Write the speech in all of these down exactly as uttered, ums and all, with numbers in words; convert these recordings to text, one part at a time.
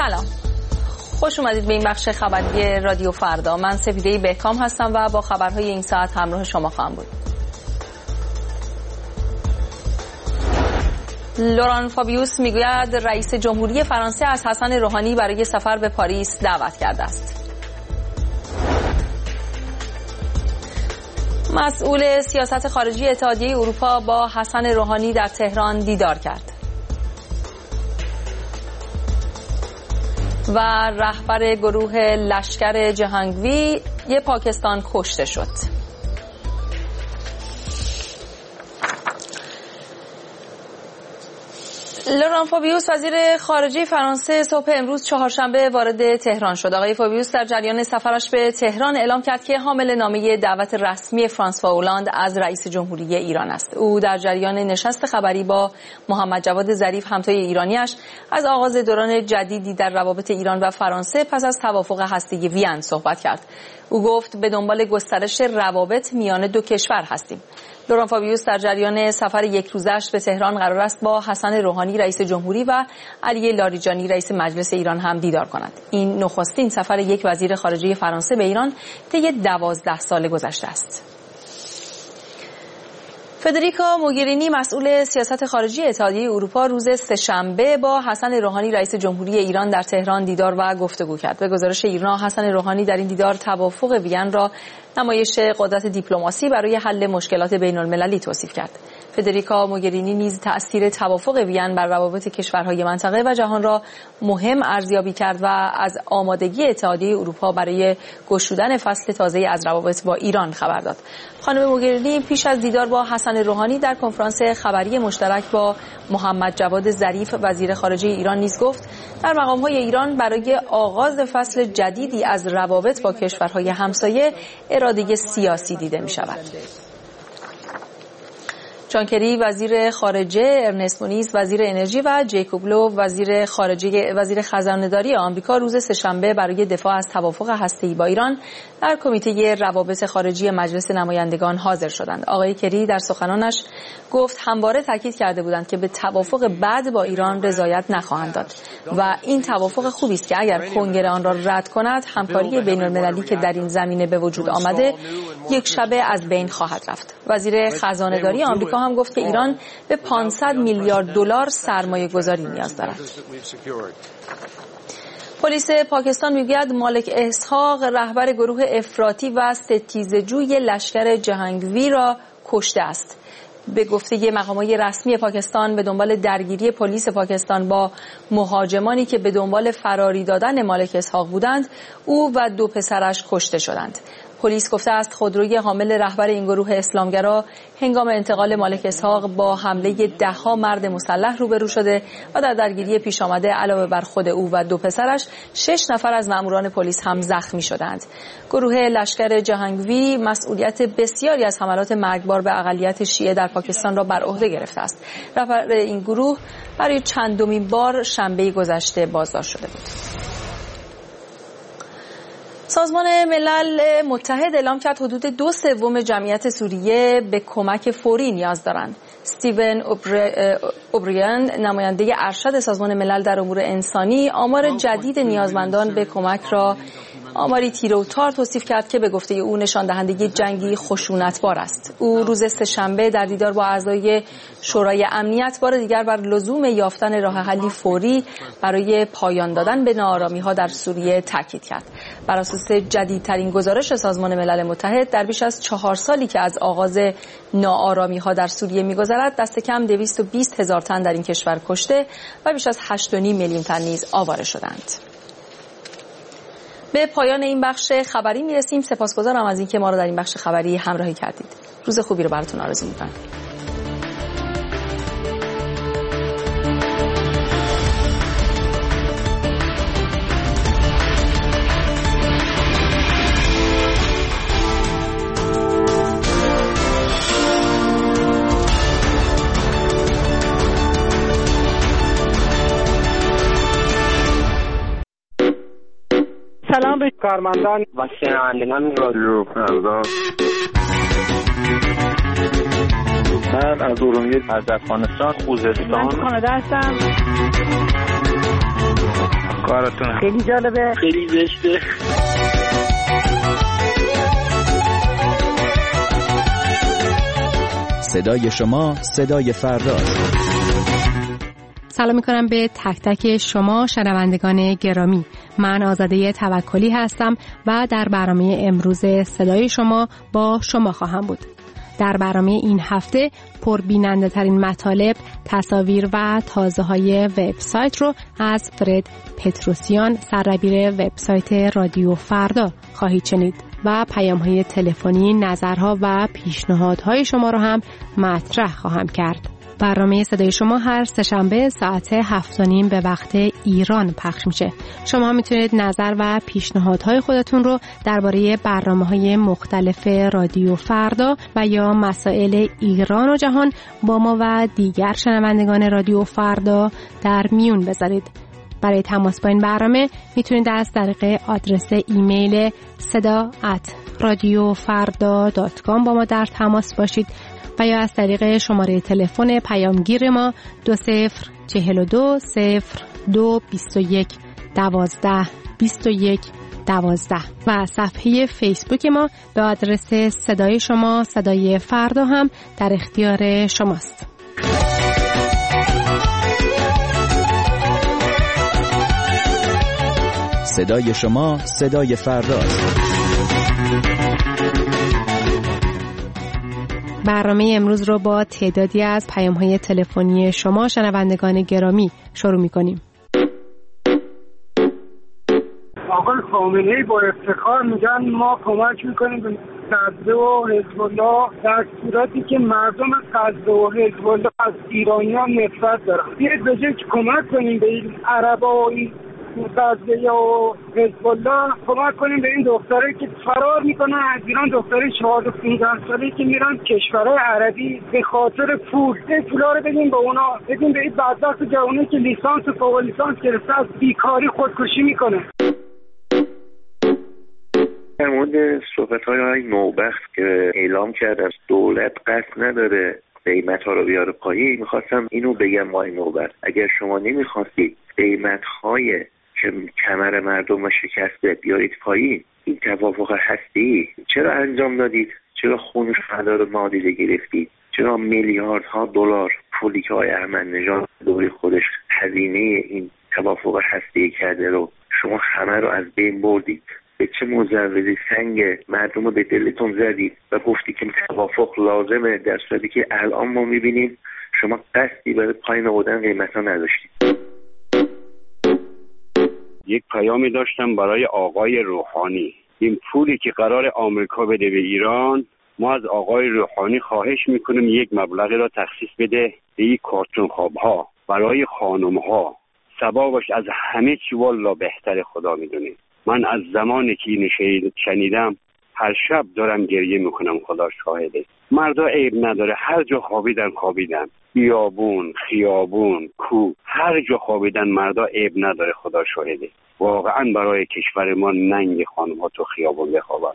سلام، خوش اومدید به این بخش خبری رادیو فردا. من سفیده بهکام هستم و با خبرهای این ساعت همراه شما خواهم بود. لوران فابیوس میگوید رئیس جمهوری فرانسه از حسن روحانی برای سفر به پاریس دعوت کرده است. مسئول سیاست خارجی اتحادیه اروپا با حسن روحانی در تهران دیدار کرد. و رهبر گروه لشکر جهانگوی یه پاکستان کشته شد. لوران فابیوس وزیر خارجه فرانسه صبح امروز چهارشنبه وارد تهران شد. آقای فابیوس در جریان سفرش به تهران اعلام کرد که حامل نامه دعوت رسمی فرانسوا اولاند از رئیس جمهوری ایران است. او در جریان نشست خبری با محمد جواد ظریف همتای ایرانیش از آغاز دوران جدیدی در روابط ایران و فرانسه پس از توافق هسته‌ای وین صحبت کرد. او گفت به دنبال گسترش روابط میان دو کشور هستیم. لوران فابیوس در جریان سفر یک روزش به تهران قرار است با حسن روحانی رئیس جمهوری و علی لاریجانی رئیس مجلس ایران هم دیدار کند. این نخستین سفر یک وزیر خارجه فرانسه به ایران طی دوازده سال گذشته است. فدریکا موگرینی مسئول سیاست خارجی اتحادیه اروپا روز سه‌شنبه با حسن روحانی رئیس جمهوری ایران در تهران دیدار و گفتگو کرد. به گزارش ایرنا حسن روحانی در این دیدار توافق وین را نمایش قدرت دیپلماسی برای حل مشکلات بین‌المللی توصیف کرد. فدریکا موگرینی نیز تأثیر توافق وین بر روابط کشورهای منطقه و جهان را مهم ارزیابی کرد و از آمادگی اتحادیه اروپا برای گشودن فصل تازه‌ای از روابط با ایران خبر داد. خانم موگرینی پیش از دیدار با حسن روحانی در کنفرانس خبری مشترک با محمد جواد ظریف وزیر خارجه ایران نیز گفت در مقام‌های ایران برای آغاز فصل جدیدی از روابط با کشورهای همسایه اراده سیاسی دیده می‌شود. جان کری وزیر خارجه، ارنست مونیز وزیر انرژی و جیکوب لو وزیر خارجه وزیر خزانه‌داری آمریکا روز سه‌شنبه برای دفاع از توافق هسته‌ای با ایران در کمیته روابط خارجی مجلس نمایندگان حاضر شدند. آقای کری در سخنانش گفت همواره تاکید کرده بودند که به توافق بعد با ایران رضایت نخواهند داد و این توافق خوبی است که اگر کنگره آن را رد کند همکاری بین‌المللی که در این زمینه به وجود آمده یک شبه از بین خواهد رفت. وزیر خزانه‌داری آمریکا هم گفت که ایران به پانصد میلیارد دلار سرمایه گذاری نیاز دارد. پلیس پاکستان میگوید مالک اسحاق رهبر گروه افراطی و ستیزجوی لشکر جهانگوی را کشته است. به گفته مقامات رسمی پاکستان به دنبال درگیری پلیس پاکستان با مهاجمانی که به دنبال فراری دادن مالک اسحاق بودند، او و دو پسرش کشته شدند. پلیس گفته است خودروی حامل رهبر این گروه اسلامگرا هنگام انتقال مالک اسحاق با حمله ده‌ها مرد مسلح روبرو شده و در درگیری پیش آمده علاوه بر خود او و دو پسرش شش نفر از ماموران پلیس هم زخمی شدند. گروه لشکر جهانگوی مسئولیت بسیاری از حملات مرگبار به اقلیت شیعه در پاکستان را بر عهده گرفته است. رهبر این گروه برای چندمین بار شنبه گذشته بازداشت شده بود. سازمان ملل متحد اعلام کرد حدود دو سوم جمعیت سوریه به کمک فوری نیاز دارند. استیون اوبریان نماینده ارشد سازمان ملل در امور انسانی آمار جدید نیازمندان به کمک را آماری تیره و تار توصیف کرد که به گفته او نشان دهنده جنگی خشونتبار است. او روز سه‌شنبه در دیدار با اعضای شورای امنیت بار دیگر بر لزوم یافتن راه حلی فوری برای پایان دادن به ناآرامی‌ها در سوریه تاکید کرد. بر اساس جدیدترین گزارش سازمان ملل متحد در بیش از چهار سالی که از آغاز ناآرامی‌ها در سوریه می‌گذرد دست کم دویست و بیست هزار تن در این کشور کشته و بیش از هشت و نیم میلیون تن نیز آواره شدند. به پایان این بخش خبری میرسیم. سپاسگزارم از اینکه ما را در این بخش خبری همراهی کردید. روز خوبی رو براتون آرزو می‌کنم. سلام به کارمندان و شنوندگان رادیو فردا. من از ارومیه، از افغانستان، خوزستان، من کانادا هستم. کارتون خیلی جالبه، خیلی زشته. صدای شما صدای فردا. سلام میکنم به تک تک شما شنوندگان گرامی. من آزاده توکلی هستم و در برنامه امروز صدای شما با شما خواهم بود. در برنامه این هفته پربیننده ترین مطالب، تصاویر و تازه های وبسایت رو از فرد پتروسیان، سردبیر وبسایت رادیو فردا خواهید شنید و پیام های تلفنی، نظرها و پیشنهادهای شما رو هم مطرح خواهم کرد. برنامه صدای شما هر سه‌شنبه ساعت هفت و نیم به وقت ایران پخش میشه. شما میتونید نظر و پیشنهادهای خودتون رو درباره برنامه‌های مختلف رادیو فردا و یا مسائل ایران و جهان با ما و دیگر شنوندگان رادیو فردا در میون بذارید. برای تماس با این برنامه میتونید از طریق آدرس ایمیل صدا ات رادیو فردا دات کام با ما در تماس باشید و یا از طریق شماره تلفن پیامگیر ما دو صفر چهل و دو صفر دو بیست و یک دوازده بیست و یک دوازده و صفحه فیسبوک ما به آدرس صدای شما صدای فردا هم در اختیار شماست. صدای شما صدای فرداست. برنامه امروز رو با تعدادی از پیام‌های تلفنی شما شنوندگان گرامی شروع می‌کنیم. آقای خامنه‌ای با افتخار میگن ما کمک می‌کنیم به غزه و حزب الله در صورتی که مردم غزه و حزب الله از ایرانیان نفرت دارن. بیاید به جای کمک کنیم به این عربا و این غزه یا حزب الله کمک کنیم به این دختره که فرار میکنن از ایران، دختره چهارده پانزده ساله‌ای که میرن کشورهای عربی به خاطر پول. این پولا رو بدیم به اونا، بدیم به این بدبخت جوانی که لیسانس و فوق لیسانس گرفته از بیکاری خودکشی میکنه. در مورد صحبت‌های آقای نوبخت که اعلام کرد از دولت قصد نداره قیمت‌ها رو بیاره پایین، می‌خواستم اینو بگم آقای نوبخت، اگر شما نمی‌خواستید قیمت‌های که کمر مردم رو شکسته بیارید پایین، این توافق هستی چرا انجام دادید؟ چرا خون شهدا رو نادیده گرفتید؟ چرا میلیاردها دلار پولی که آقای احمدی‌نژاد دوره خودش هزینه این توافق هستی کرده رو شما همه رو از بین بردید؟ به چه مجوزی سنگ مردم رو به دلتون زدید و گفتی که توافق لازمه، در صورتی که الان ما می‌بینیم شما قصدی برای پایین آوردن قیمت‌ها نداشتید. یک پیامی داشتم برای آقای روحانی. این پولی که قرار آمریکا بده به ایران، ما از آقای روحانی خواهش میکنیم یک مبلغی را تخصیص بده به این کارتون خوابها برای خانمها. ثوابش از همه چی والله بهتر، خدا میدونه. من از زمانی که این شنیدم هر شب دارم گریه میکنم، خدا شاهده. مردا عیب نداره، هر جا خوابیدن خوابیدن، بیابون، خیابون، کو، هر جا خوابیدن مردا عیب نداره، خدا شاهده. واقعا برای کشور ما ننگ خانم‌ها تو خیابون بخوابن.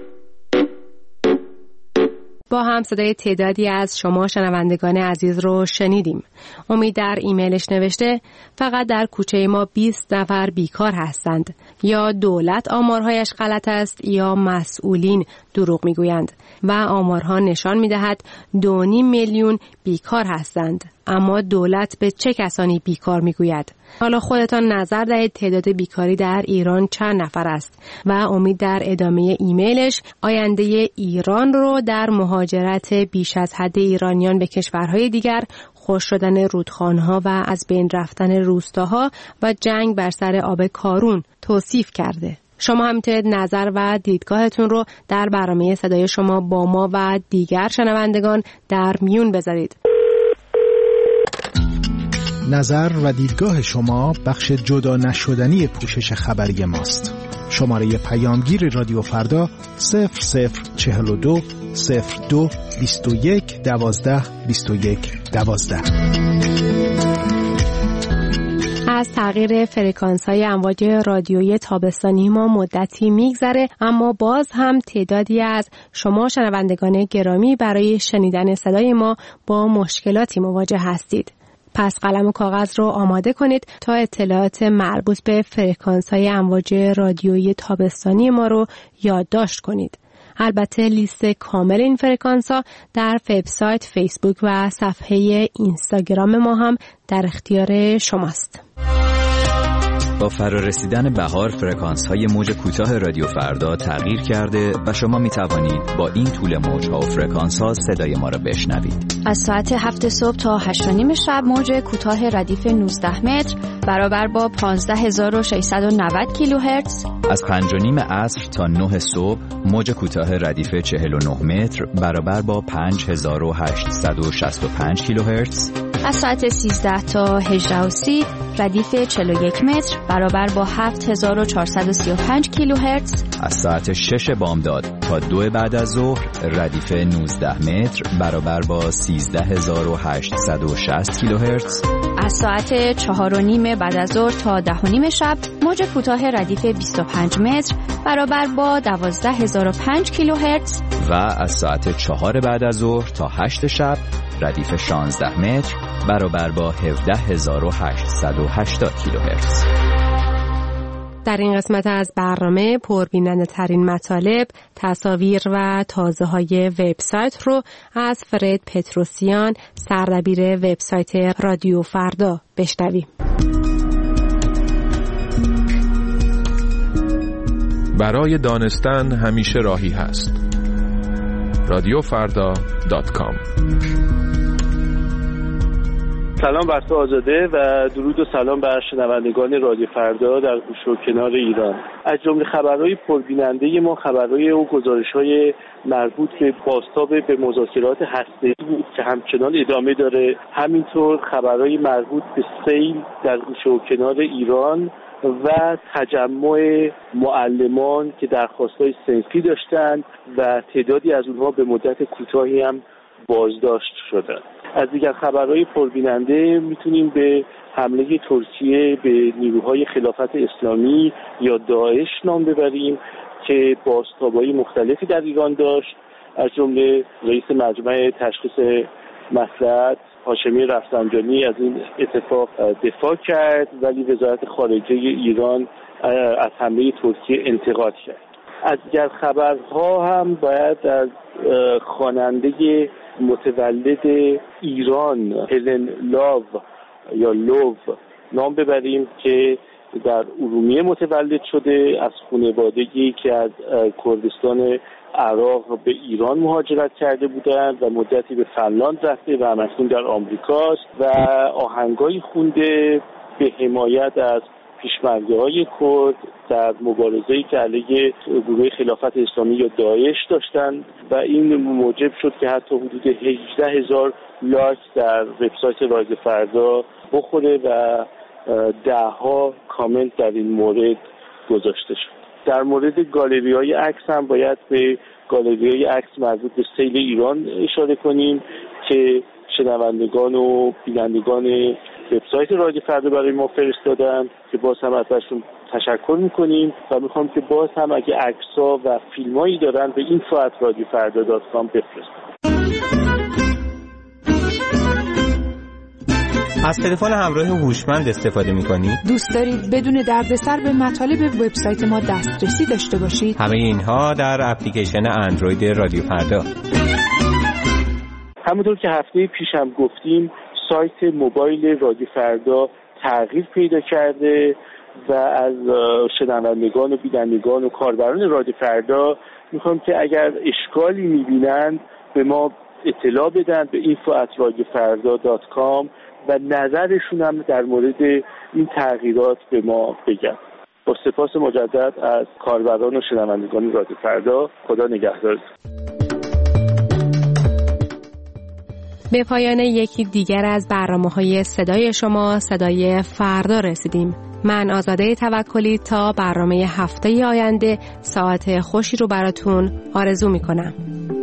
با هم صدای تعدادی از شما شنوندگان عزیز رو شنیدیم. امید در ایمیلش نوشته فقط در کوچه ما بیست نفر بیکار هستند. یا دولت آمارهایش غلط است یا مسئولین دروغ میگویند و آمارها نشان میدهد دو نیم میلیون بیکار هستند. اما دولت به چه کسانی بیکار میگوید؟ حالا خودتان نظر دهید تعداد بیکاری در ایران چند نفر است و امید در ادامه ایمیلش آینده ایران رو در مهاجرت بیش از حد ایرانیان به کشورهای دیگر، خشک شدن رودخانه‌ها و از بین رفتن روستاها و جنگ بر سر آب کارون توصیف کرده. شما هم میتونید نظر و دیدگاهتون رو در برنامه صدای شما با ما و دیگر شنوندگان در میون بذارید. نظر و دیدگاه شما بخش جدا نشدنی پوشش خبری ماست. شماره پیامگیر رادیو فردا صفر صفر چهل و دو صفر دو بیست و یک دوازده بیست و یک دوازده. از تغییر فرکانس‌های امواج رادیویی تابستانی ما مدتی میگذره، اما باز هم تعدادی از شما شنوندگان گرامی برای شنیدن صدای ما با مشکلاتی مواجه هستید. پس قلم و کاغذ رو آماده کنید تا اطلاعات مربوط به فرکانس‌های امواج رادیویی تابستانی ما رو یادداشت کنید. البته لیست کامل این فرکانس‌ها در وبسایت، فیسبوک و صفحه اینستاگرام ما هم در اختیار شماست. با فرارسیدن بهار فرکانس‌های موج کوتاه رادیو فردا تغییر کرده و شما می توانید با این طول موج‌ها و فرکانس‌ها صدای ما را بشنوید. از ساعت هفت صبح تا هشت و نیم شب موج کوتاه ردیف نوزده متر برابر با پانزده هزار و ششصد و نود کیلوهرتز. از پنج و نیم عصر تا نه صبح موج کوتاه ردیف چهل و نه متر برابر با پنج هزار و هشتصد و شصت و پنج کیلوهرتز. از ساعت سیزده تا هجده و سی ردیف چهل و یک متر برابر با هفت هزار و چهارصد و سی و پنج کیلوهرتز. از ساعت شش بامداد تا دو بعد از ظهر ردیف نوزده متر برابر با سیزده هزار و هشتصد و شصت کیلوهرتز. از ساعت چهار و نیم بعد از ظهر تا ده و نیم شب موج کوتاه ردیف بیست و پنج متر برابر با دوازده هزار و پنج کیلوهرتز. و از ساعت چهار بعد از ظهر تا هشت شب ردیف شانزده متر برابر با هفده هزار و هشتصد و هشتاد کیلوهرتز. در این قسمت از برنامه پربیننده ترین مطالب، تصاویر و تازه های وبسایت رو از فرید پتروسیان، سردبیر وبسایت رادیو فردا بشنویم. برای دانستن همیشه راهی هست. رادیو فردا دات کام. سلام بر تو آزاده و درود و سلام بر شنوندگان رادیو فردا در گوش و کنار ایران. از جمله خبرهای پربیننده ما خبرهای و گزارش‌های مربوط به بازتاب به مذاکرات هسته‌ای بود که همچنان ادامه داره. همینطور خبرهای مربوط به سیل در گوش و کنار ایران و تجمع معلمان که درخواست‌های صنفی داشتند و تعدادی از اونها به مدت کوتاهی هم بازداشت شدند. از دیگر خبرهای پربیننده میتونیم به حمله ترکیه به نیروهای خلافت اسلامی یا داعش نام ببریم که بازتاب‌های مختلفی در ایران داشت. از جمله رئیس مجمع تشخیص مصلحت هاشمی رفسنجانی از این اتفاق دفاع کرد، ولی وزارت خارجه ایران از حمله ترکیه انتقاد کرد. از دیگر خبرها هم باید از خواننده متولد ایران هلن لاو یا لوو نام ببریم که در ارومیه متولد شده، از خانوادگی که از کردستان عراق به ایران مهاجرت کرده بودند و مدتی به فنلاند رفته و همکنون در آمریکاست و آهنگایی خونده به حمایت از پیشمرده‌های کرد در مبارزه‌ای که علیه گروه خلافت اسلامی یا داعش داشتند و این موجب شد که حتی حدود هجده هزار لایک در وبسایت رادیو فردا بخوره و ده‌ها کامنت در این مورد گذاشته شد. در مورد گالری‌های عکس هم باید به گالری‌های عکس مربوط به سیل ایران اشاره کنیم که شنوندگان و بینندگان وبسایت رادیو فردا برای ما فرستادن که باز هم ازشون تشکر میکنیم و میخوام که باز هم اگه عکس‌ها و فیلمایی دارن به این ساعت رادیو فردا دات کام بفرستن. از تلفن همراه هوشمند استفاده میکنید؟ دوست دارید بدون دردسر به مطالب وبسایت ما دسترسی داشته باشید؟ همه اینها در اپلیکیشن اندروید رادیو فردا. همونطور که هفته پیش هم گفتیم سایت موبایل رادیو فردا تغییر پیدا کرده و از شنوندگان و بینندگان و کاربران رادیو فردا میخوام که اگر اشکالی میبینند به ما اطلاع بدن به اینفو ات رادیو فردا دات کام و نظرشون هم در مورد این تغییرات به ما بگن. با سپاس مجدد از کاربران و شنوندگان رادیو فردا. خدا نگهدار. به پایان یکی دیگر از برنامه‌های صدای شما، صدای فردا رسیدیم. من آزاده توکلی تا برنامه هفته آینده ساعت خوشی رو براتون آرزو می‌کنم.